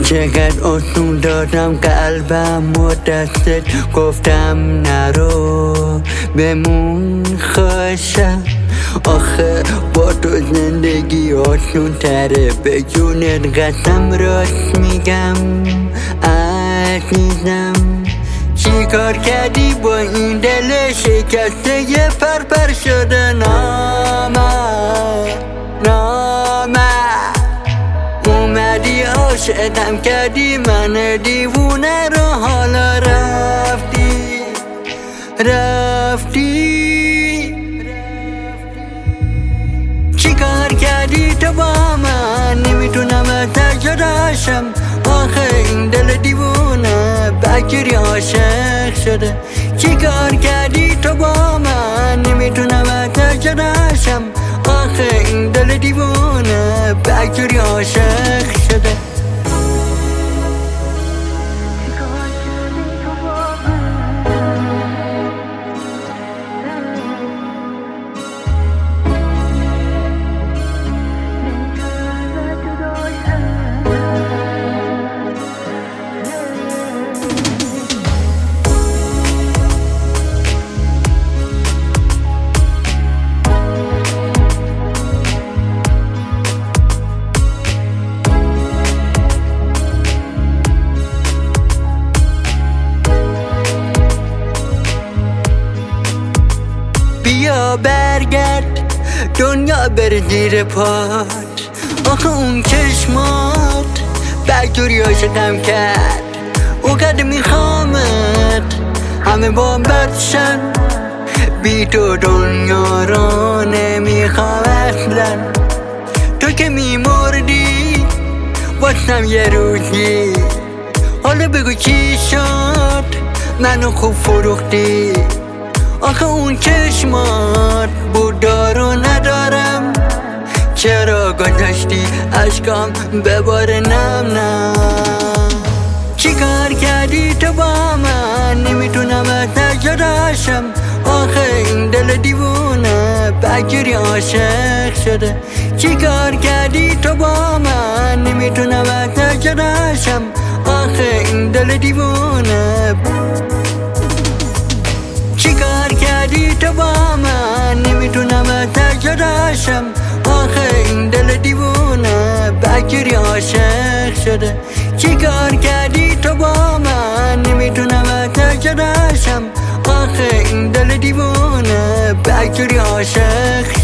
چقدر آسون دادم قلبم و دستت گفتم نرو بمون خوشم. آخه با تو زندگی آسون تره، به جونت قسم راست میگم عزیزم. چی کار کردی با این دل شکسته یه پرپر شده؟ نامه اومدی عاشقم کردی من دیوونه رو، حالا رفتی. چی کار کردی تو با من؟ نمیتونم ازت جداشم. آخه این دل دیوونه بکری عاشق شده. چی کار کردی تو با من؟ نمیتونم ازت جداشم. آخه این دل دیوونه بکری عاشق شده. بیا برگرد دنیا بر زیر پات. آخه اون چشمات بگجوری عاشقم کرد. اوقات میخوامت همه با بدشن، بی تو دنیا رو نمیخوام اصلا. تو که میمردی واسم یه روزی، حالا بگو چی شد منو خوب فروختی. آخه اون چشمات بودا رو ندارم، چرا گذاشتی عشقام بباره نم. چی کار کردی تو با من؟ نمیتونم ازت جداشم. آخه این دل دیوونه بگیری عاشق شده. چی کار کردی تو با من؟ نمیتونم ازت جداشم. آخه این دل دیوونه. چی کار کردی تو با من؟ نمیتونم ازت جداشم. آخه این دل دیوونه بگیری عاشق شده. چی کار کردی تو با من؟ نمیتونم ازت جداشم. آخه این دل دیوونه بگیری عاشق